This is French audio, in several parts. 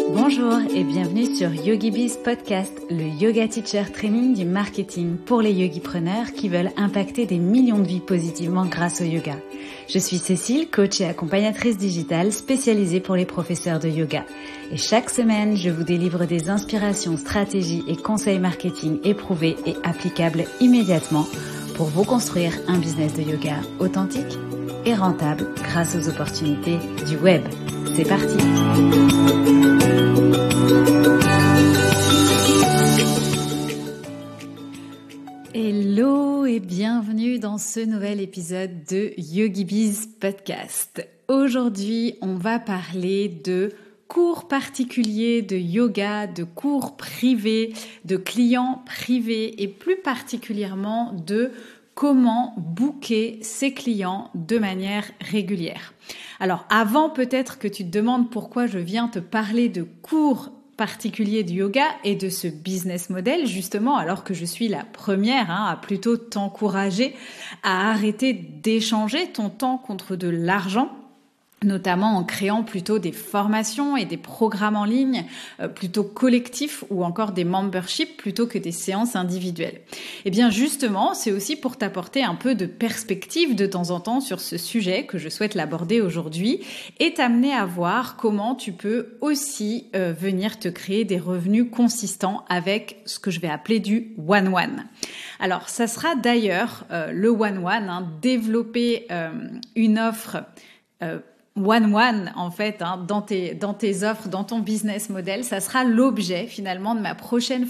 Bonjour et bienvenue sur YogiBiz Podcast, le yoga teacher training du marketing pour les yogipreneurs qui veulent impacter des millions de vies positivement grâce au yoga. Je suis Cécile, coach et accompagnatrice digitale spécialisée pour les professeurs de yoga. Et chaque semaine, je vous délivre des inspirations, stratégies et conseils marketing éprouvés et applicables immédiatement pour vous construire un business de yoga authentique et rentable grâce aux opportunités du web. C'est parti! Hello et bienvenue dans ce nouvel épisode de YogiBiz Podcast. Aujourd'hui, on va parler de cours particuliers de yoga, de cours privés, de clients privés et plus particulièrement de comment booker ses clients de manière régulière. Alors avant peut-être que tu te demandes pourquoi je viens te parler de cours particuliers du yoga et de ce business model justement, alors que je suis la première à plutôt t'encourager à arrêter d'échanger ton temps contre de l'argent, notamment en créant plutôt des formations et des programmes en ligne plutôt collectifs ou encore des memberships plutôt que des séances individuelles. Et bien justement, c'est aussi pour t'apporter un peu de perspective de temps en temps sur ce sujet que je souhaite l'aborder aujourd'hui et t'amener à voir comment tu peux aussi venir te créer des revenus consistants avec ce que je vais appeler du one-one. Alors ça sera d'ailleurs le one-one, développer une offre one-one en fait dans tes offres, dans ton business model, ça sera l'objet finalement de ma prochaine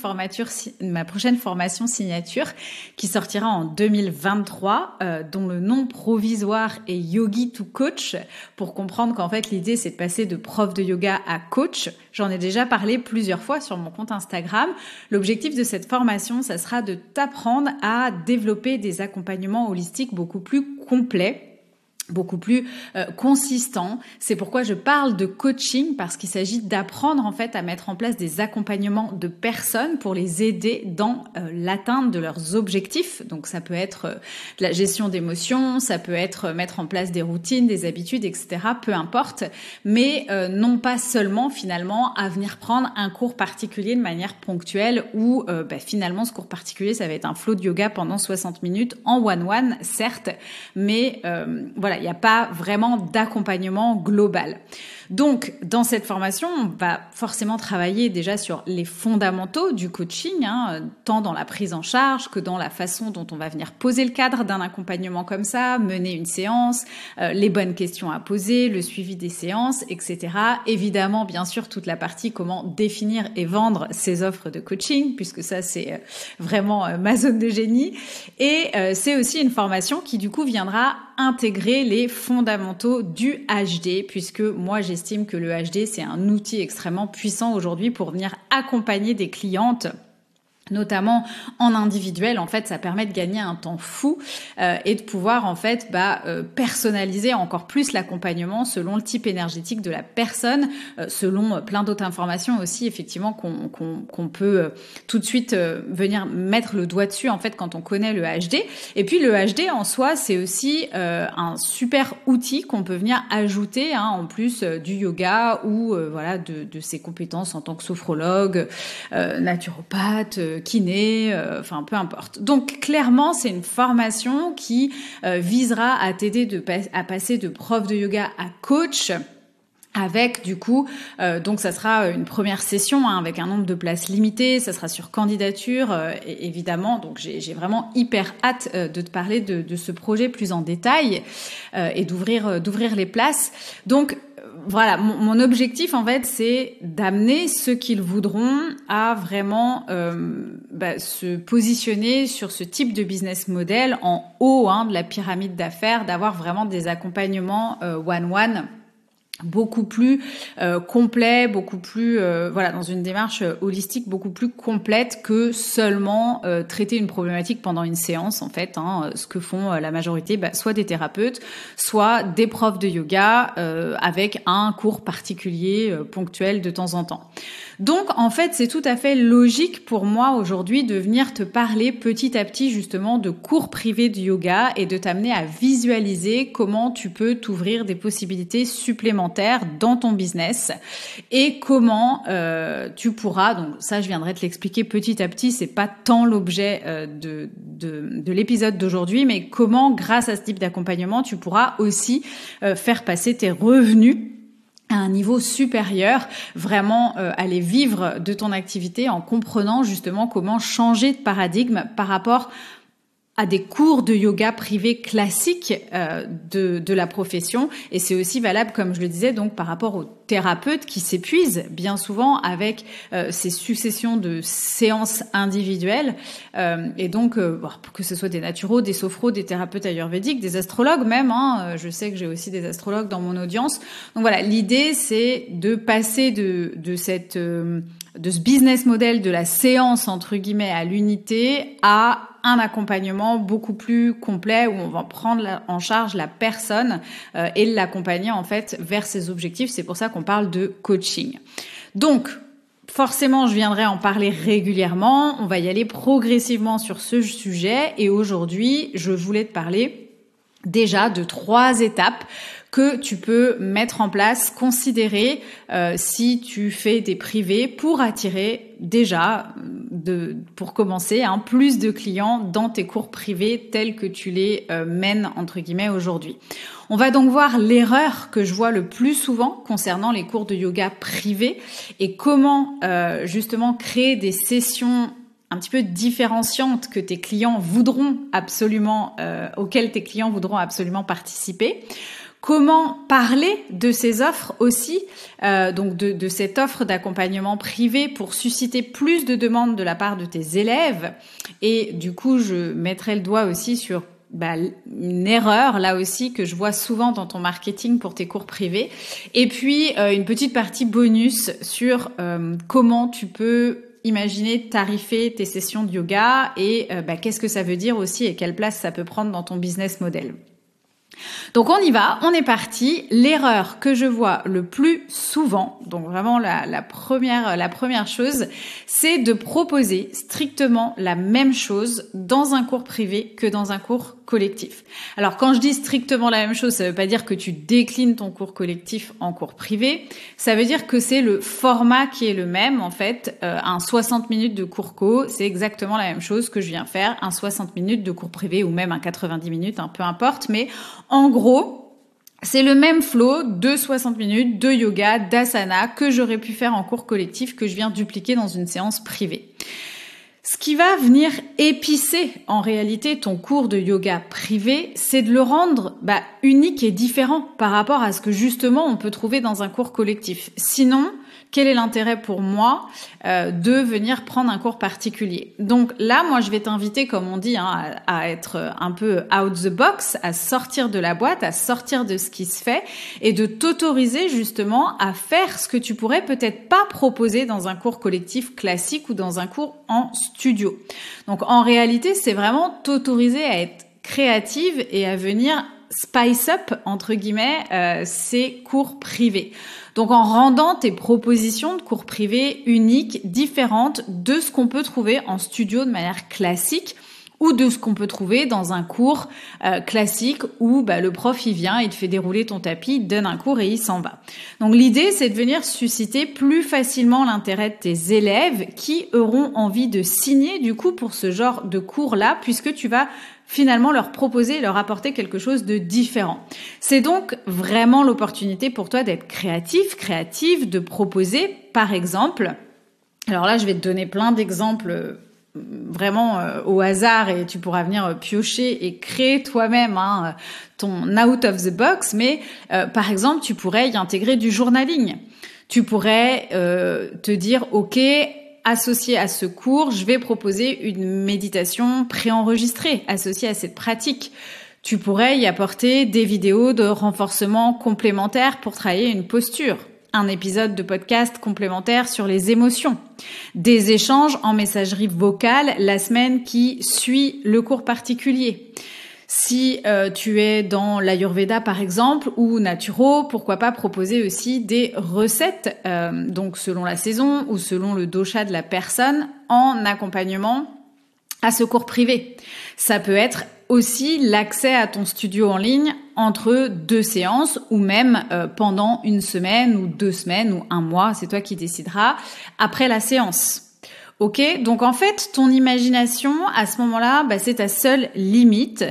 formation signature qui sortira en 2023 dont le nom provisoire est Yogi to Coach, pour comprendre qu'en fait l'idée c'est de passer de prof de yoga à coach. J'en ai déjà parlé plusieurs fois sur mon compte Instagram. L'objectif de cette formation, ça sera de t'apprendre à développer des accompagnements holistiques beaucoup plus complets, beaucoup plus consistant. C'est pourquoi je parle de coaching, parce qu'il s'agit d'apprendre en fait à mettre en place des accompagnements de personnes pour les aider dans l'atteinte de leurs objectifs. Donc ça peut être de la gestion d'émotions, ça peut être mettre en place des routines, des habitudes, etc. Peu importe, mais non pas seulement finalement à venir prendre un cours particulier de manière ponctuelle où finalement ce cours particulier ça va être un flow de yoga pendant 60 minutes en one-one, certes, mais voilà, il n'y a pas vraiment d'accompagnement global. Donc, dans cette formation, on va forcément travailler déjà sur les fondamentaux du coaching, tant dans la prise en charge que dans la façon dont on va venir poser le cadre d'un accompagnement comme ça, mener une séance, les bonnes questions à poser, le suivi des séances, etc. Évidemment, bien sûr, toute la partie comment définir et vendre ses offres de coaching, puisque ça, c'est vraiment ma zone de génie. Et c'est aussi une formation qui, du coup, viendra intégrer les fondamentaux du HD, puisque moi j'estime que le HD c'est un outil extrêmement puissant aujourd'hui pour venir accompagner des clientes, notamment en individuel. En fait, ça permet de gagner un temps fou et de pouvoir en fait personnaliser encore plus l'accompagnement selon le type énergétique de la personne, selon plein d'autres informations aussi effectivement qu'on peut tout de suite venir mettre le doigt dessus en fait quand on connaît le HD. Et puis le HD en soi, c'est aussi un super outil qu'on peut venir ajouter en plus du yoga ou de ses compétences en tant que sophrologue, naturopathe, kiné, peu importe. Donc clairement, c'est une formation qui visera à t'aider à passer de prof de yoga à coach. Avec du coup, donc ça sera une première session avec un nombre de places limité, ça sera sur candidature évidemment. Donc j'ai vraiment hyper hâte de te parler de ce projet plus en détail et d'ouvrir les places. Donc voilà, mon objectif en fait, c'est d'amener ceux qui le voudront à vraiment se positionner sur ce type de business model en haut de la pyramide d'affaires, d'avoir vraiment des accompagnements one-one beaucoup plus complet, beaucoup plus dans une démarche holistique beaucoup plus complète que seulement traiter une problématique pendant une séance en fait, ce que font la majorité, soit des thérapeutes, soit des profs de yoga avec un cours particulier ponctuel de temps en temps. Donc en fait, c'est tout à fait logique pour moi aujourd'hui de venir te parler petit à petit justement de cours privés de yoga et de t'amener à visualiser comment tu peux t'ouvrir des possibilités supplémentaires complémentaire dans ton business et comment tu pourras, donc ça je viendrai te l'expliquer petit à petit, c'est pas tant l'objet de l'épisode d'aujourd'hui, mais comment grâce à ce type d'accompagnement tu pourras aussi faire passer tes revenus à un niveau supérieur, vraiment aller vivre de ton activité en comprenant justement comment changer de paradigme par rapport à des cours de yoga privés classiques de la profession. Et c'est aussi valable, comme je le disais, donc par rapport aux thérapeutes qui s'épuisent bien souvent avec ces successions de séances individuelles. Et donc, que ce soit des naturaux, des sophros, des thérapeutes ayurvédiques, des astrologues même. Je sais que j'ai aussi des astrologues dans mon audience. Donc voilà, l'idée, c'est de passer de ce business model de la séance, entre guillemets, à l'unité, à un accompagnement beaucoup plus complet où on va prendre en charge la personne et l'accompagner en fait vers ses objectifs. C'est pour ça qu'on parle de coaching. Donc, forcément, je viendrai en parler régulièrement. On va y aller progressivement sur ce sujet. Et aujourd'hui, je voulais te parler déjà de 3 étapes que tu peux mettre en place, considérer si tu fais des privés pour attirer déjà, pour commencer, plus de clients dans tes cours privés tels que tu les mènes entre guillemets aujourd'hui. On va donc voir l'erreur que je vois le plus souvent concernant les cours de yoga privés et comment justement créer des sessions un petit peu différenciantes que tes clients voudront absolument, auxquelles tes clients voudront absolument participer. Comment parler de ces offres aussi, donc de cette offre d'accompagnement privé pour susciter plus de demandes de la part de tes élèves. Et du coup, je mettrai le doigt aussi sur une erreur là aussi que je vois souvent dans ton marketing pour tes cours privés. Et puis, une petite partie bonus sur comment tu peux imaginer tarifer tes sessions de yoga et qu'est-ce que ça veut dire aussi et quelle place ça peut prendre dans ton business model. Donc on y va, on est parti. L'erreur que je vois le plus souvent, donc vraiment la première chose, c'est de proposer strictement la même chose dans un cours privé que dans un cours collectif. Alors quand je dis strictement la même chose, ça veut pas dire que tu déclines ton cours collectif en cours privé, ça veut dire que c'est le format qui est le même en fait. Un 60 minutes de cours co, c'est exactement la même chose que je viens faire, un 60 minutes de cours privé ou même un 90 minutes, peu importe, mais en gros, c'est le même flow de 60 minutes de yoga, d'asana que j'aurais pu faire en cours collectif que je viens dupliquer dans une séance privée. Ce qui va venir épicer en réalité ton cours de yoga privé, c'est de le rendre unique et différent par rapport à ce que justement on peut trouver dans un cours collectif. Sinon, quel est l'intérêt pour moi de venir prendre un cours particulier? Donc là, moi, je vais t'inviter, comme on dit, à être un peu out the box, à sortir de la boîte, à sortir de ce qui se fait et de t'autoriser justement à faire ce que tu pourrais peut-être pas proposer dans un cours collectif classique ou dans un cours en studio. Donc en réalité, c'est vraiment t'autoriser à être créative et à venir spice up, entre guillemets, ces cours privés. Donc en rendant tes propositions de cours privés uniques, différentes de ce qu'on peut trouver en studio de manière classique ou de ce qu'on peut trouver dans un cours classique où le prof il vient, il te fait dérouler ton tapis, il te donne un cours et il s'en va. Donc l'idée c'est de venir susciter plus facilement l'intérêt de tes élèves qui auront envie de signer du coup pour ce genre de cours-là puisque tu vas finalement leur proposer et leur apporter quelque chose de différent. C'est donc vraiment l'opportunité pour toi d'être créative, de proposer par exemple, alors là je vais te donner plein d'exemples vraiment au hasard et tu pourras venir piocher et créer toi-même ton out of the box, mais par exemple tu pourrais y intégrer du journaling. Tu pourrais te dire ok, associé à ce cours, je vais proposer une méditation préenregistrée associée à cette pratique. Tu pourrais y apporter des vidéos de renforcement complémentaires pour travailler une posture. Un épisode de podcast complémentaire sur les émotions. Des échanges en messagerie vocale la semaine qui suit le cours particulier. Si tu es dans l'Ayurveda par exemple ou naturo, pourquoi pas proposer aussi des recettes donc selon la saison ou selon le dosha de la personne en accompagnement à ce cours privé. Ça peut être aussi l'accès à ton studio en ligne entre 2 séances ou même pendant 1 semaine ou 2 semaines ou 1 mois, c'est toi qui décideras, après la séance. Ok, donc en fait, ton imagination, à ce moment-là, c'est ta seule limite.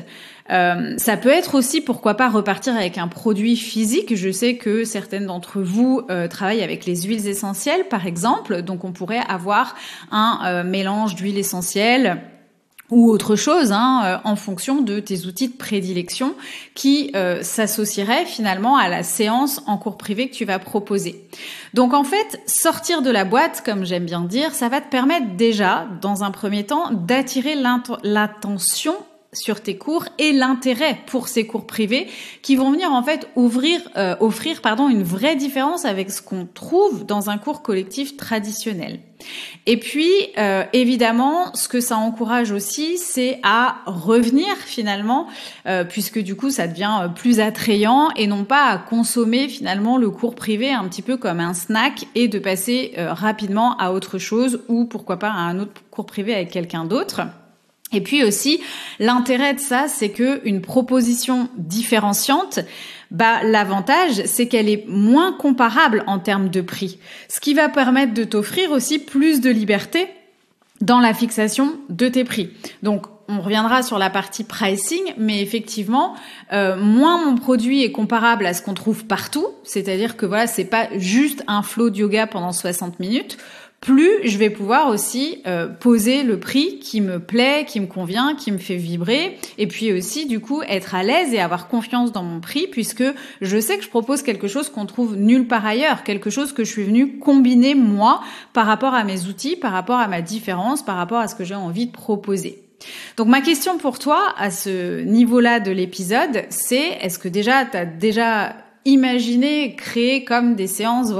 Ça peut être aussi, pourquoi pas, repartir avec un produit physique. Je sais que certaines d'entre vous travaillent avec les huiles essentielles, par exemple. Donc, on pourrait avoir un mélange d'huile essentielle ou autre chose, en fonction de tes outils de prédilection qui s'associeraient finalement à la séance en cours privé que tu vas proposer. Donc en fait, sortir de la boîte, comme j'aime bien dire, ça va te permettre déjà, dans un premier temps, d'attirer l'attention sur tes cours et l'intérêt pour ces cours privés qui vont venir en fait offrir une vraie différence avec ce qu'on trouve dans un cours collectif traditionnel. Et puis évidemment, ce que ça encourage aussi, c'est à revenir finalement, puisque du coup ça devient plus attrayant et non pas à consommer finalement le cours privé un petit peu comme un snack et de passer rapidement à autre chose ou pourquoi pas à un autre cours privé avec quelqu'un d'autre. Et puis aussi, l'intérêt de ça, c'est que une proposition différenciante, l'avantage, c'est qu'elle est moins comparable en termes de prix. Ce qui va permettre de t'offrir aussi plus de liberté dans la fixation de tes prix. Donc, on reviendra sur la partie pricing, mais effectivement, moins mon produit est comparable à ce qu'on trouve partout, c'est-à-dire que voilà, c'est pas juste un flow de yoga pendant 60 minutes, plus je vais pouvoir aussi poser le prix qui me plaît, qui me convient, qui me fait vibrer, et puis aussi du coup être à l'aise et avoir confiance dans mon prix, puisque je sais que je propose quelque chose qu'on trouve nulle part ailleurs, quelque chose que je suis venue combiner moi par rapport à mes outils, par rapport à ma différence, par rapport à ce que j'ai envie de proposer. Donc ma question pour toi à ce niveau-là de l'épisode, c'est est-ce que déjà tu as déjà imaginer, créer comme des séances,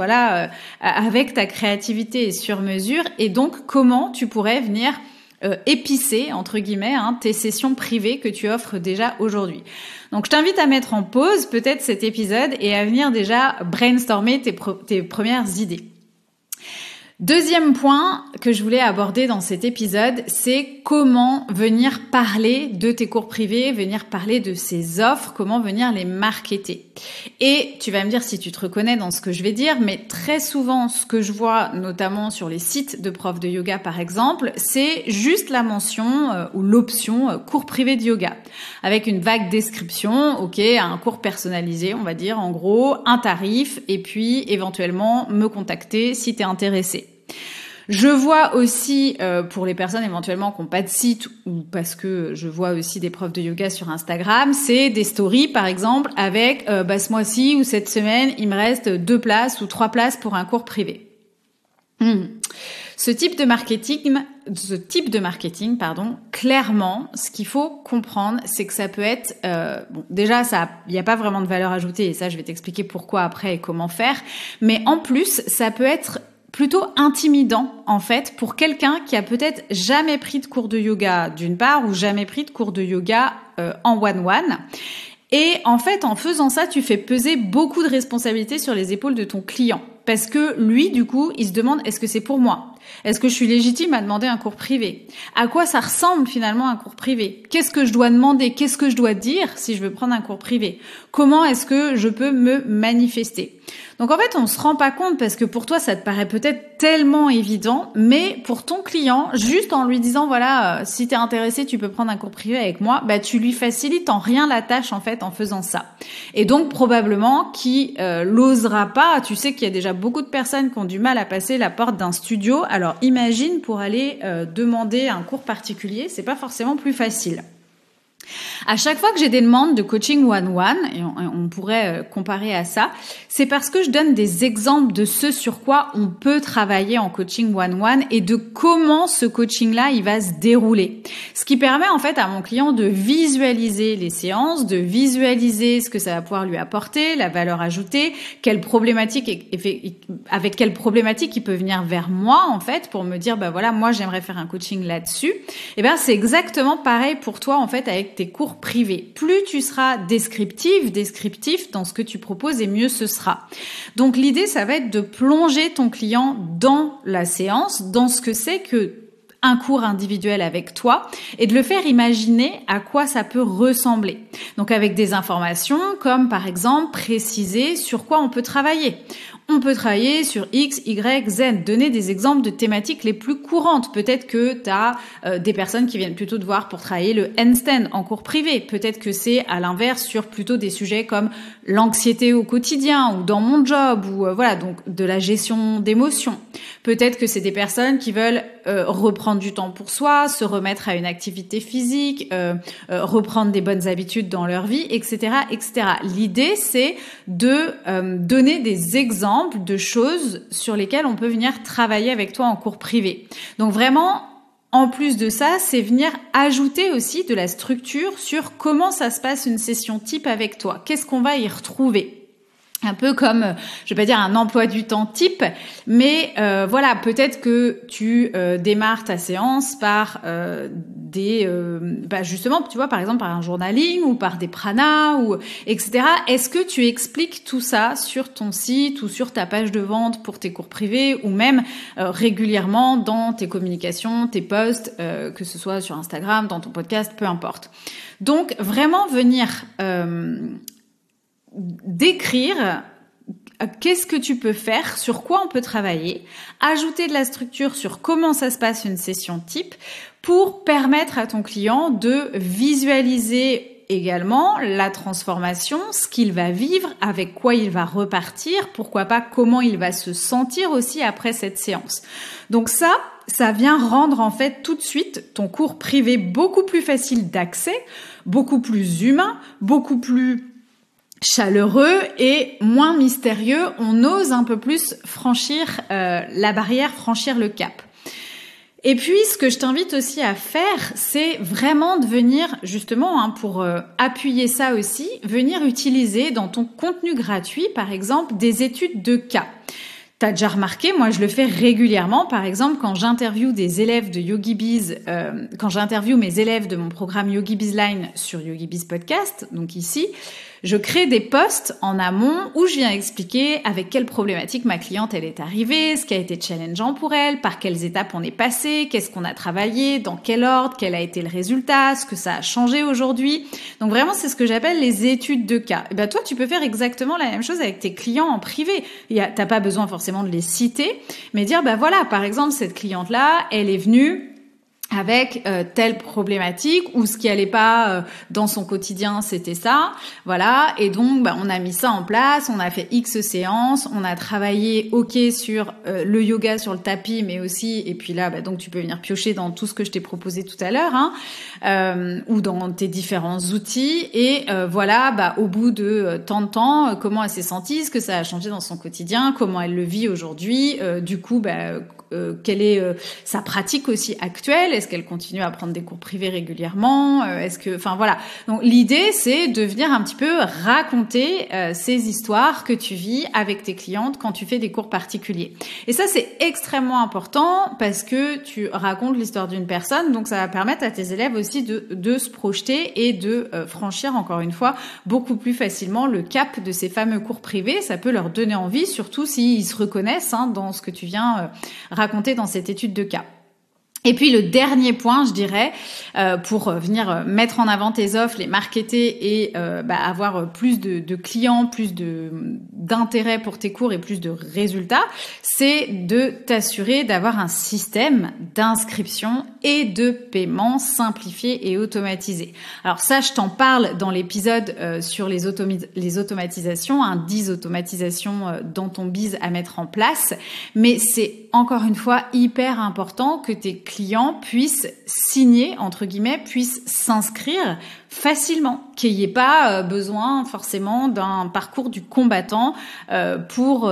avec ta créativité sur mesure, et donc comment tu pourrais venir épicer, entre guillemets, tes sessions privées que tu offres déjà aujourd'hui. Donc je t'invite à mettre en pause peut-être cet épisode et à venir déjà brainstormer tes premières idées. Deuxième point que je voulais aborder dans cet épisode, c'est comment venir parler de tes cours privés, venir parler de ces offres, comment venir les marketer. Et tu vas me dire si tu te reconnais dans ce que je vais dire, mais très souvent, ce que je vois, notamment sur les sites de profs de yoga par exemple, c'est juste la mention ou l'option cours privé de yoga, avec une vague description, un cours personnalisé, on va dire, en gros, un tarif, et puis éventuellement me contacter si tu es intéressé. Je vois aussi, pour les personnes éventuellement qui n'ont pas de site, ou parce que je vois aussi des profs de yoga sur Instagram, c'est des stories par exemple avec ce mois-ci ou cette semaine, il me reste 2 places ou 3 places pour un cours privé. Ce type de marketing, clairement, ce qu'il faut comprendre, c'est que ça peut être, déjà, il n'y a pas vraiment de valeur ajoutée, et ça, je vais t'expliquer pourquoi après et comment faire, mais en plus, ça peut être plutôt intimidant, en fait, pour quelqu'un qui a peut-être jamais pris de cours de yoga, d'une part, ou jamais pris de cours de yoga en one-one. Et en fait, en faisant ça, tu fais peser beaucoup de responsabilités sur les épaules de ton client. Parce que lui, du coup, il se demande, est-ce que c'est pour moi ? Est-ce que je suis légitime à demander un cours privé ? À quoi ça ressemble finalement un cours privé ? Qu'est-ce que je dois demander ? Qu'est-ce que je dois dire si je veux prendre un cours privé ? Comment est-ce que je peux me manifester ? Donc en fait, on se rend pas compte parce que pour toi, ça te paraît peut-être tellement évident, mais pour ton client, juste en lui disant, si t'es intéressé, tu peux prendre un cours privé avec moi, tu lui facilites en rien la tâche en fait en faisant ça. Et donc probablement qu'il l'osera pas. Tu sais qu'il y a déjà beaucoup de personnes qui ont du mal à passer la porte d'un studio. Alors imagine pour aller demander un cours particulier, c'est pas forcément plus facile. À chaque fois que j'ai des demandes de coaching one-one, et on pourrait comparer à ça, c'est parce que je donne des exemples de ce sur quoi on peut travailler en coaching one-one et de comment ce coaching-là, il va se dérouler. Ce qui permet en fait à mon client de visualiser les séances, de visualiser ce que ça va pouvoir lui apporter, la valeur ajoutée, avec quelle problématique il peut venir vers moi en fait pour me dire moi j'aimerais faire un coaching là-dessus. Et c'est exactement pareil pour toi en fait avec tes cours privés. Plus tu seras descriptif dans ce que tu proposes et mieux ce sera. Donc l'idée, ça va être de plonger ton client dans la séance, dans ce que c'est que un cours individuel avec toi et de le faire imaginer à quoi ça peut ressembler. Donc avec des informations comme par exemple préciser sur quoi on peut travailler. On peut travailler sur X, Y, Z, donner des exemples de thématiques les plus courantes. Peut-être que tu as des personnes qui viennent plutôt te voir pour travailler le handstand en cours privé. Peut-être que c'est à l'inverse sur plutôt des sujets comme l'anxiété au quotidien ou dans mon job ou voilà, donc de la gestion d'émotions. Peut-être que c'est des personnes qui veulent reprendre du temps pour soi, se remettre à une activité physique, reprendre des bonnes habitudes dans leur vie, etc., etc. L'idée, c'est de donner des exemples de choses sur lesquelles on peut venir travailler avec toi en cours privé. Donc vraiment, en plus de ça, c'est venir ajouter aussi de la structure sur comment ça se passe une session type avec toi. Qu'est-ce qu'on va y retrouver ? Un peu comme, je vais pas dire un emploi du temps type, mais voilà, peut-être que tu démarres ta séance par justement, tu vois, par exemple par un journaling ou par des pranas ou etc. Est-ce que tu expliques tout ça sur ton site ou sur ta page de vente pour tes cours privés ou même régulièrement dans tes communications, tes posts, que ce soit sur Instagram, dans ton podcast, peu importe. Donc vraiment venir décrire qu'est-ce que tu peux faire, sur quoi on peut travailler, ajouter de la structure sur comment ça se passe une session type pour permettre à ton client de visualiser également la transformation, ce qu'il va vivre, avec quoi il va repartir, pourquoi pas comment il va se sentir aussi après cette séance. Donc ça vient rendre en fait tout de suite ton cours privé beaucoup plus facile d'accès, beaucoup plus humain, beaucoup plus chaleureux et moins mystérieux. On ose un peu plus franchir la barrière, franchir le cap. Et puis, ce que je t'invite aussi à faire, c'est vraiment de venir, justement, pour appuyer ça aussi, venir utiliser dans ton contenu gratuit, par exemple, des études de cas. T'as déjà remarqué, moi je le fais régulièrement, par exemple quand j'interviewe des élèves de YogiBiz, quand j'interviewe mes élèves de mon programme YogiBiz Line sur YogiBiz Podcast, donc ici, je crée des posts en amont où je viens expliquer avec quelle problématique ma cliente elle est arrivée, ce qui a été challengeant pour elle, par quelles étapes on est passé, qu'est-ce qu'on a travaillé, dans quel ordre, quel a été le résultat, ce que ça a changé aujourd'hui. Donc vraiment c'est ce que j'appelle les études de cas. Et ben toi tu peux faire exactement la même chose avec tes clients en privé. T'as pas besoin forcément de les citer, mais dire bah voilà, par exemple cette cliente là, elle est venue avec telle problématique ou ce qui allait pas dans son quotidien, c'était ça, voilà, et donc on a mis ça en place, on a fait X séances, on a travaillé sur le yoga sur le tapis, mais aussi, et puis là donc tu peux venir piocher dans tout ce que je t'ai proposé tout à l'heure, ou dans tes différents outils, et voilà, au bout de tant de temps, comment elle s'est sentie, ce que ça a changé dans son quotidien, comment elle le vit aujourd'hui, du coup quelle est sa pratique aussi actuelle, est-ce qu'elle continue à prendre des cours privés régulièrement, voilà. Donc l'idée c'est de venir un petit peu raconter ces histoires que tu vis avec tes clientes quand tu fais des cours particuliers. Et ça c'est extrêmement important parce que tu racontes l'histoire d'une personne, donc ça va permettre à tes élèves aussi de se projeter et de franchir encore une fois beaucoup plus facilement le cap de ces fameux cours privés. Ça peut leur donner envie, surtout s'ils se reconnaissent dans ce que tu viens raconter dans cette étude de cas. Et puis le dernier point, je dirais, pour venir mettre en avant tes offres, les marketer et avoir plus de clients, plus d'intérêt pour tes cours et plus de résultats, c'est de t'assurer d'avoir un système d'inscription et de paiement simplifié et automatisé. Alors ça, je t'en parle dans l'épisode sur les automatisations, 10 automatisations dans ton biz à mettre en place, mais c'est encore une fois hyper important que tes clients puissent signer, entre guillemets, puissent s'inscrire facilement, qu'il n'y ait pas besoin forcément d'un parcours du combattant pour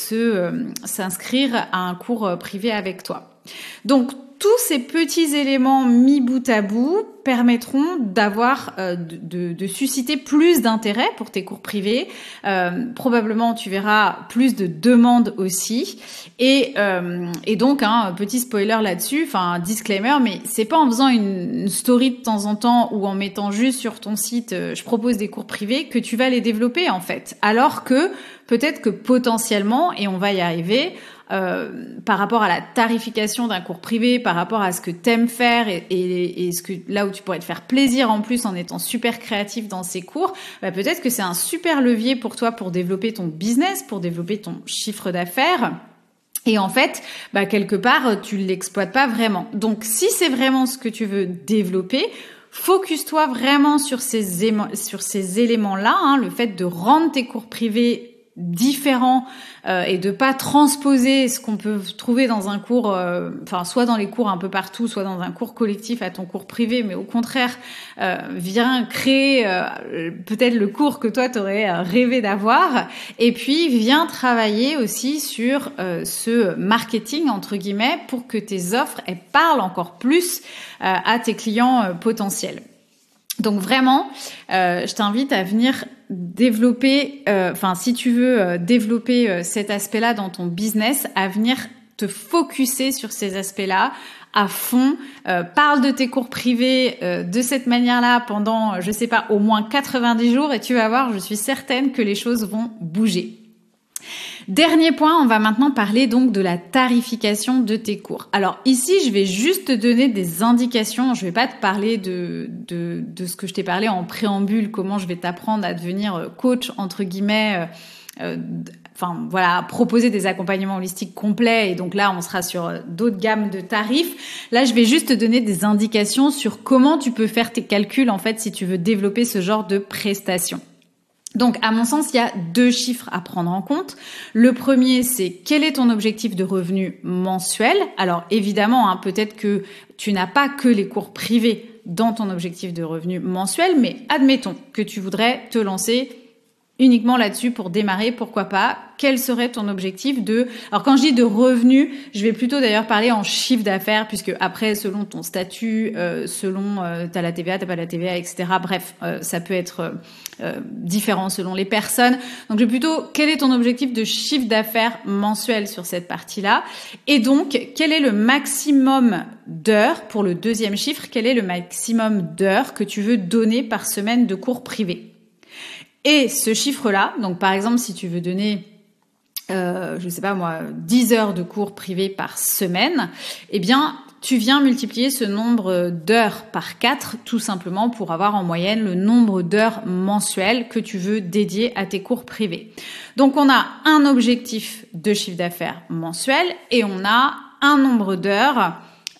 s'inscrire à un cours privé avec toi. Donc, tous ces petits éléments mis bout à bout permettront d'avoir, de susciter plus d'intérêt pour tes cours privés. Probablement, tu verras plus de demandes aussi. Et donc, petit spoiler là-dessus, disclaimer, mais c'est pas en faisant une story de temps en temps ou en mettant juste sur ton site, je propose des cours privés, que tu vas les développer en fait. Alors que peut-être que potentiellement, et on va y arriver, par rapport à la tarification d'un cours privé, par rapport à ce que t'aimes faire et ce que là où tu pourrais te faire plaisir en plus en étant super créatif dans ces cours, peut-être que c'est un super levier pour toi pour développer ton business, pour développer ton chiffre d'affaires. Et en fait, quelque part, tu l'exploites pas vraiment. Donc, si c'est vraiment ce que tu veux développer, focus-toi vraiment sur ces éléments-là, le fait de rendre tes cours privés différents et de pas transposer ce qu'on peut trouver dans un cours, soit dans les cours un peu partout, soit dans un cours collectif à ton cours privé, mais au contraire, viens créer peut-être le cours que toi t'aurais rêvé d'avoir, et puis viens travailler aussi sur ce marketing entre guillemets pour que tes offres elles parlent encore plus à tes clients potentiels. Donc vraiment, je t'invite à venir développer, si tu veux développer cet aspect-là dans ton business, à venir te focuser sur ces aspects-là à fond. Parle de tes cours privés de cette manière-là pendant, au moins 90 jours et tu vas voir, je suis certaine que les choses vont bouger. Dernier point, on va maintenant parler donc de la tarification de tes cours. Alors ici, je vais juste te donner des indications. Je vais pas te parler de ce que je t'ai parlé en préambule, comment je vais t'apprendre à devenir coach entre guillemets. Proposer des accompagnements holistiques complets. Et donc là, on sera sur d'autres gammes de tarifs. Là, je vais juste te donner des indications sur comment tu peux faire tes calculs en fait si tu veux développer ce genre de prestations. Donc, à mon sens, il y a 2 chiffres à prendre en compte. Le premier, c'est quel est ton objectif de revenu mensuel. Alors, évidemment, peut-être que tu n'as pas que les cours privés dans ton objectif de revenu mensuel, mais admettons que tu voudrais te lancer uniquement là-dessus pour démarrer, pourquoi pas. Quel serait ton objectif de... Alors quand je dis de revenus, je vais plutôt d'ailleurs parler en chiffre d'affaires, puisque après, selon ton statut, t'as la TVA, t'as pas la TVA, etc. Bref, ça peut être différent selon les personnes. Donc je vais plutôt, quel est ton objectif de chiffre d'affaires mensuel sur cette partie-là? Et donc, quel est le maximum d'heures, pour le deuxième chiffre, quel est le maximum d'heures que tu veux donner par semaine de cours privés? Et ce chiffre-là, donc par exemple, si tu veux donner, 10 heures de cours privés par semaine, eh bien, tu viens multiplier ce nombre d'heures par 4, tout simplement pour avoir en moyenne le nombre d'heures mensuelles que tu veux dédier à tes cours privés. Donc, on a un objectif de chiffre d'affaires mensuel et on a un nombre d'heures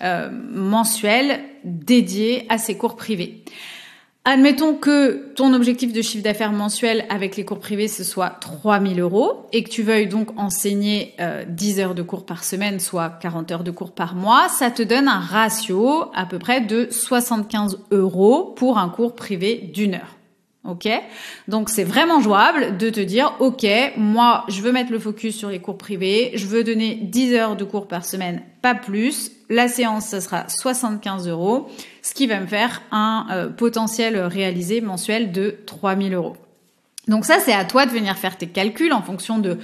mensuelles dédiées à ces cours privés. Admettons que ton objectif de chiffre d'affaires mensuel avec les cours privés, ce soit 3 000 € et que tu veuilles donc enseigner 10 heures de cours par semaine, soit 40 heures de cours par mois. Ça te donne un ratio à peu près de 75 € pour un cours privé d'1 heure. Ok? Donc, c'est vraiment jouable de te dire, ok, moi, je veux mettre le focus sur les cours privés, je veux donner 10 heures de cours par semaine, pas plus. La séance, ça sera 75 €, ce qui va me faire un potentiel réalisé mensuel de 3 000 €. Donc ça, c'est à toi de venir faire tes calculs en fonction de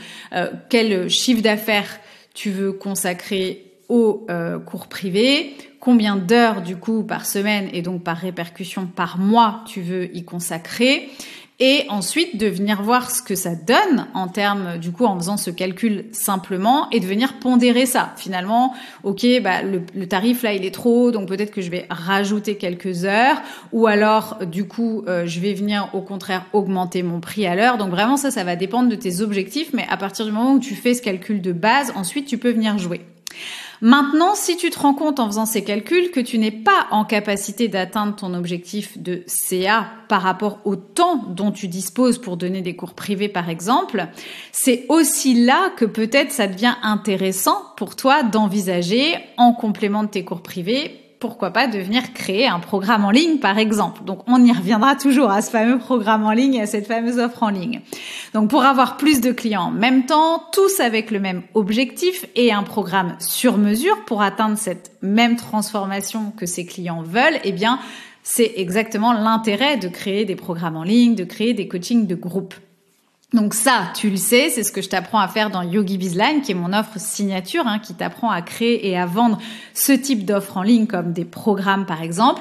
quel chiffre d'affaires tu veux consacrer aux cours privés, combien d'heures du coup par semaine et donc par répercussion par mois tu veux y consacrer, et ensuite de venir voir ce que ça donne en termes du coup en faisant ce calcul simplement et de venir pondérer ça. Finalement, ok, le tarif là il est trop haut, donc peut-être que je vais rajouter quelques heures, ou alors du coup je vais venir au contraire augmenter mon prix à l'heure. Donc vraiment ça va dépendre de tes objectifs, mais à partir du moment où tu fais ce calcul de base, ensuite tu peux venir jouer. Maintenant, si tu te rends compte en faisant ces calculs que tu n'es pas en capacité d'atteindre ton objectif de CA par rapport au temps dont tu disposes pour donner des cours privés par exemple, c'est aussi là que peut-être ça devient intéressant pour toi d'envisager en complément de tes cours privés, pourquoi pas de venir créer un programme en ligne, par exemple. Donc, on y reviendra toujours à ce fameux programme en ligne, à cette fameuse offre en ligne. Donc, pour avoir plus de clients en même temps, tous avec le même objectif et un programme sur mesure pour atteindre cette même transformation que ces clients veulent, eh bien, c'est exactement l'intérêt de créer des programmes en ligne, de créer des coachings de groupe. Donc ça, tu le sais, c'est ce que je t'apprends à faire dans Yogi Bizline, qui est mon offre signature, qui t'apprend à créer et à vendre ce type d'offres en ligne comme des programmes par exemple.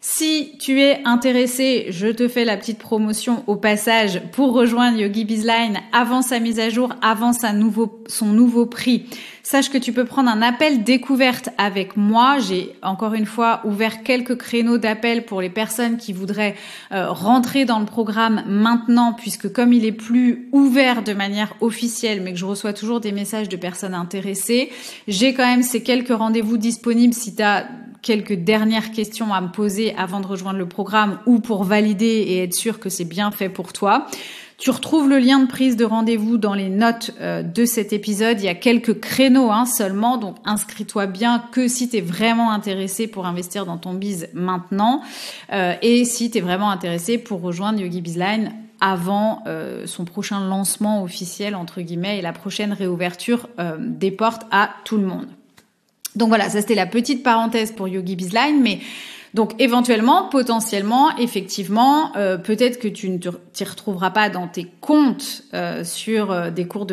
Si tu es intéressé, je te fais la petite promotion au passage pour rejoindre Yogi Bizline avant sa mise à jour, avant son nouveau prix. Sache que tu peux prendre un appel découverte avec moi. J'ai encore une fois ouvert quelques créneaux d'appel pour les personnes qui voudraient rentrer dans le programme maintenant, puisque comme il est plus ouvert de manière officielle, mais que je reçois toujours des messages de personnes intéressées, j'ai quand même ces quelques rendez-vous disponibles si tu as quelques dernières questions à me poser avant de rejoindre le programme ou pour valider et être sûr que c'est bien fait pour toi. Tu retrouves le lien de prise de rendez-vous dans les notes de cet épisode. Il y a quelques créneaux seulement, donc inscris-toi bien que si tu es vraiment intéressé pour investir dans ton biz maintenant et si tu es vraiment intéressé pour rejoindre Yogi Bizline avant son prochain lancement officiel, entre guillemets, et la prochaine réouverture des portes à tout le monde. Donc voilà, ça c'était la petite parenthèse pour Yogi Bizline, mais donc éventuellement, potentiellement, effectivement, peut-être que tu ne t'y retrouveras pas dans tes comptes sur des cours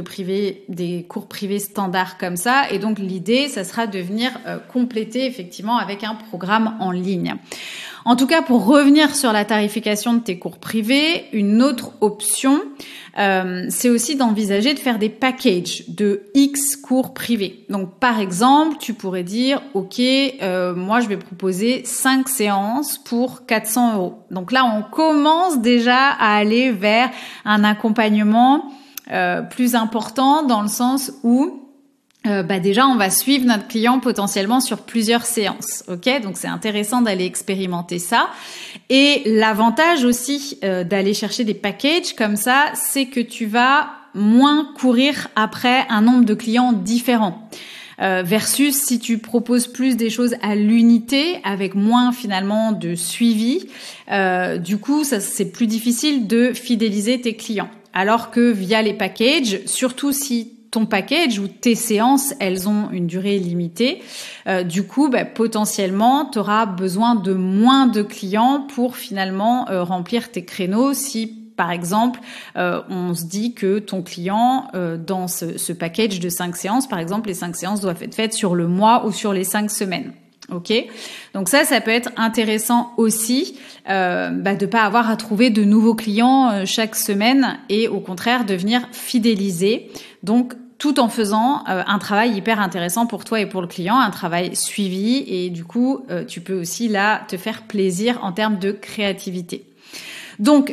privés standards comme ça, et donc l'idée, ça sera de venir compléter effectivement avec un programme en ligne. En tout cas, pour revenir sur la tarification de tes cours privés, une autre option, c'est aussi d'envisager de faire des packages de X cours privés. Donc, par exemple, tu pourrais dire, OK, moi, je vais proposer 5 séances pour 400 €. Donc là, on commence déjà à aller vers un accompagnement plus important dans le sens où déjà, on va suivre notre client potentiellement sur plusieurs séances, ok ? Donc, c'est intéressant d'aller expérimenter ça. Et l'avantage aussi d'aller chercher des packages comme ça, c'est que tu vas moins courir après un nombre de clients différents. Versus si tu proposes plus des choses à l'unité avec moins finalement de suivi, du coup, ça c'est plus difficile de fidéliser tes clients. Alors que via les packages, surtout si ton package ou tes séances, elles ont une durée limitée. Du coup, potentiellement, tu auras besoin de moins de clients pour finalement remplir tes créneaux. Si, par exemple, on se dit que ton client, dans ce package de 5 séances, par exemple, les 5 séances doivent être faites sur le mois ou sur les 5 semaines. Ok, donc ça peut être intéressant aussi de pas avoir à trouver de nouveaux clients chaque semaine et au contraire de venir fidéliser. Donc tout en faisant un travail hyper intéressant pour toi et pour le client, un travail suivi et du coup tu peux aussi là te faire plaisir en termes de créativité. Donc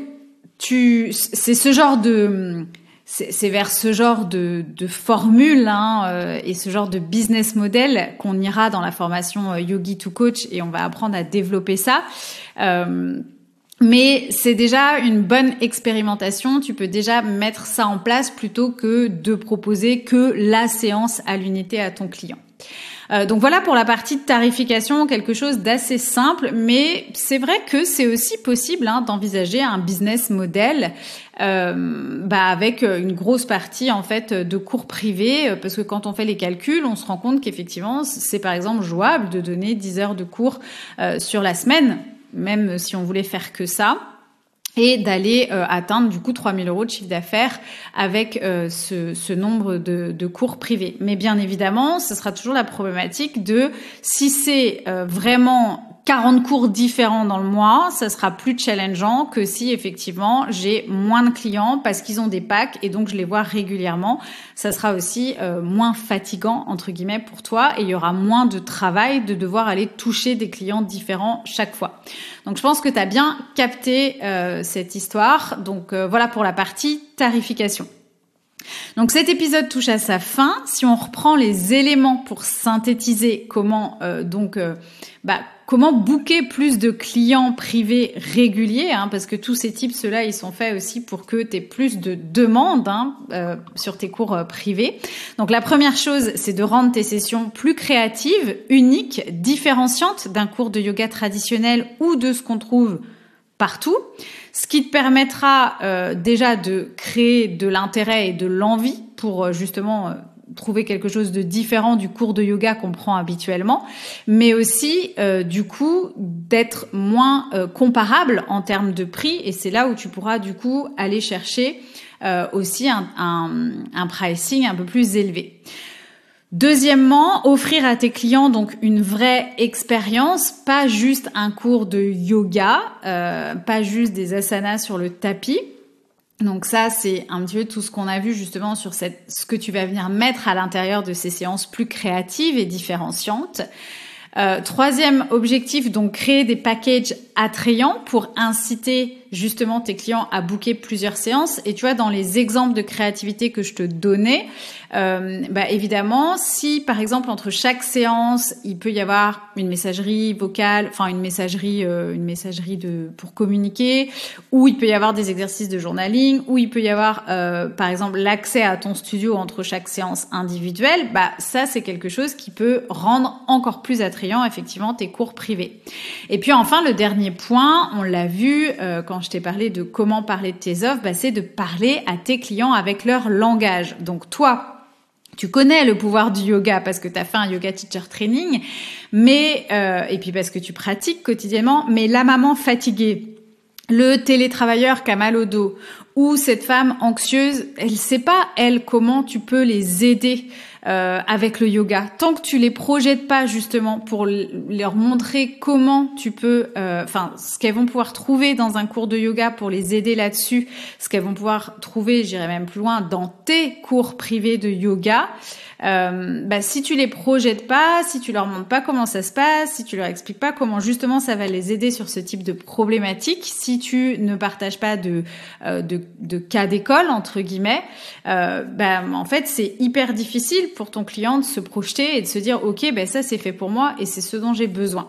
c'est ce genre de c'est vers ce genre de formule et ce genre de business model qu'on ira dans la formation Yogi to Coach et on va apprendre à développer ça. Mais c'est déjà une bonne expérimentation. Tu peux déjà mettre ça en place plutôt que de proposer que la séance à l'unité à ton client. Donc voilà pour la partie de tarification, quelque chose d'assez simple, mais c'est vrai que c'est aussi possible d'envisager un business model avec une grosse partie en fait de cours privés, parce que quand on fait les calculs, on se rend compte qu'effectivement c'est par exemple jouable de donner 10 heures de cours sur la semaine, même si on voulait faire que ça. Et d'aller atteindre du coup 3 000 € de chiffre d'affaires avec ce nombre de cours privés. Mais bien évidemment, ce sera toujours la problématique de si c'est vraiment 40 cours différents dans le mois, ça sera plus challengeant que si effectivement j'ai moins de clients parce qu'ils ont des packs et donc je les vois régulièrement. Ça sera aussi moins fatigant entre guillemets pour toi et il y aura moins de travail de devoir aller toucher des clients différents chaque fois. Donc je pense que tu as bien capté cette histoire. Donc voilà pour la partie tarification. Donc cet épisode touche à sa fin. Si on reprend les éléments pour synthétiser comment comment booker plus de clients privés réguliers, parce que tous ces tips-là, ils sont faits aussi pour que tu aies plus de demandes sur tes cours privés. Donc la première chose, c'est de rendre tes sessions plus créatives, uniques, différenciantes d'un cours de yoga traditionnel ou de ce qu'on trouve partout, ce qui te permettra déjà de créer de l'intérêt et de l'envie pour justement trouver quelque chose de différent du cours de yoga qu'on prend habituellement, mais aussi du coup d'être moins comparable en termes de prix, et c'est là où tu pourras du coup aller chercher aussi un pricing un peu plus élevé. Deuxièmement, offrir à tes clients donc une vraie expérience, pas juste un cours de yoga, pas juste des asanas sur le tapis. Donc ça, c'est un petit peu tout ce qu'on a vu justement sur ce que tu vas venir mettre à l'intérieur de ces séances plus créatives et différenciantes. Troisième objectif, donc créer des packages attrayants pour inciter justement tes clients à booker plusieurs séances. Et tu vois, dans les exemples de créativité que je te donnais, évidemment, si par exemple entre chaque séance, il peut y avoir une messagerie vocale, enfin une messagerie pour communiquer, ou il peut y avoir des exercices de journaling, ou il peut y avoir par exemple l'accès à ton studio entre chaque séance individuelle, ça c'est quelque chose qui peut rendre encore plus attrayant effectivement tes cours privés. Et puis enfin le dernier point, on l'a vu quand je t'ai parlé de comment parler de tes offres, c'est de parler à tes clients avec leur langage. Donc toi, tu connais le pouvoir du yoga parce que tu as fait un yoga teacher training, et puis parce que tu pratiques quotidiennement, mais la maman fatiguée, le télétravailleur qui a mal au dos, ou cette femme anxieuse, elle sait pas, comment tu peux les aider avec le yoga. Tant que tu les projettes pas justement pour leur montrer comment tu peux, ce qu'elles vont pouvoir trouver dans un cours de yoga pour les aider là-dessus, ce qu'elles vont pouvoir trouver, j'irai même plus loin, dans tes cours privés de yoga, si tu les projettes pas, si tu leur montres pas comment ça se passe, si tu leur expliques pas comment justement ça va les aider sur ce type de problématique, si tu ne partages pas de cas d'école entre guillemets, en fait c'est hyper difficile pour ton client de se projeter et de se dire ok, ça c'est fait pour moi et c'est ce dont j'ai besoin.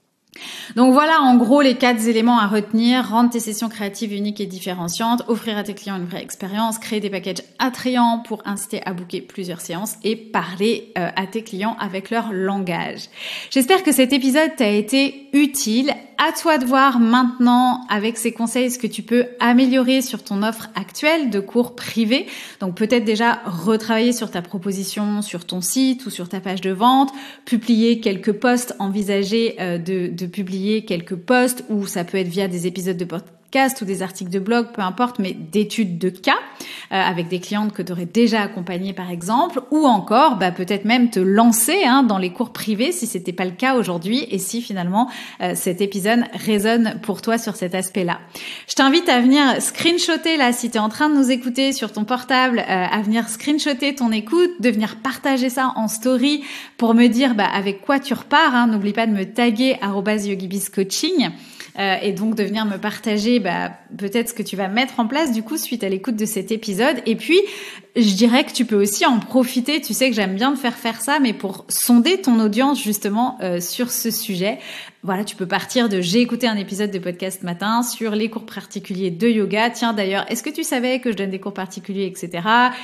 Donc voilà en gros les 4 éléments à retenir: rendre tes sessions créatives uniques et différenciantes, offrir à tes clients une vraie expérience, créer des packages attrayants pour inciter à booker plusieurs séances et parler à tes clients avec leur langage. J'espère que cet épisode t'a été utile. À toi de voir maintenant avec ces conseils ce que tu peux améliorer sur ton offre actuelle de cours privés. Donc peut-être déjà retravailler sur ta proposition sur ton site ou sur ta page de vente, publier quelques posts, envisager de publier quelques posts, ou ça peut être via des épisodes de podcast ou des articles de blog, peu importe, mais d'études de cas avec des clientes que tu aurais déjà accompagnées par exemple, ou encore peut-être même te lancer dans les cours privés si c'était pas le cas aujourd'hui et si finalement cet épisode résonne pour toi sur cet aspect-là. Je t'invite à venir screenshotter là si tu es en train de nous écouter sur ton portable, à venir screenshotter ton écoute, de venir partager ça en story pour me dire avec quoi tu repars. N'oublie pas de me taguer @yogibizcoaching. Et donc de venir me partager peut-être ce que tu vas mettre en place du coup suite à l'écoute de cet épisode. Et puis je dirais que tu peux aussi en profiter, tu sais que j'aime bien te faire ça, mais pour sonder ton audience justement sur ce sujet. Voilà, tu peux partir de j'ai écouté un épisode de podcast matin sur les cours particuliers de yoga. Tiens d'ailleurs, est-ce que tu savais que je donne des cours particuliers, etc.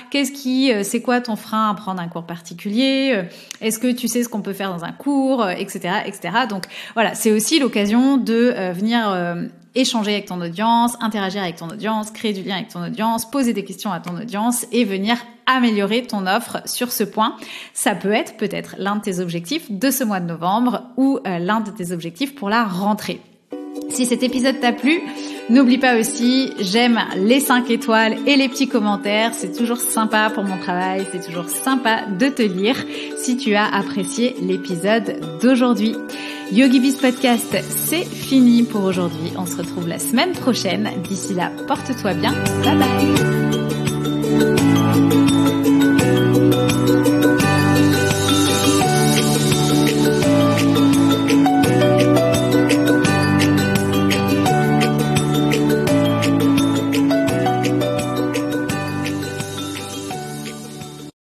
C'est quoi ton frein à prendre un cours particulier? Est-ce que tu sais ce qu'on peut faire dans un cours, etc., etc. Donc voilà, c'est aussi l'occasion de venir échanger avec ton audience, interagir avec ton audience, créer du lien avec ton audience, poser des questions à ton audience et venir améliorer ton offre sur ce point. Ça peut être peut-être l'un de tes objectifs de ce mois de novembre ou l'un de tes objectifs pour la rentrée. Si cet épisode t'a plu, n'oublie pas aussi, j'aime les 5 étoiles et les petits commentaires. C'est toujours sympa pour mon travail, c'est toujours sympa de te lire si tu as apprécié l'épisode d'aujourd'hui. YogiBiz Podcast, c'est fini pour aujourd'hui. On se retrouve la semaine prochaine. D'ici là, porte-toi bien. Bye bye.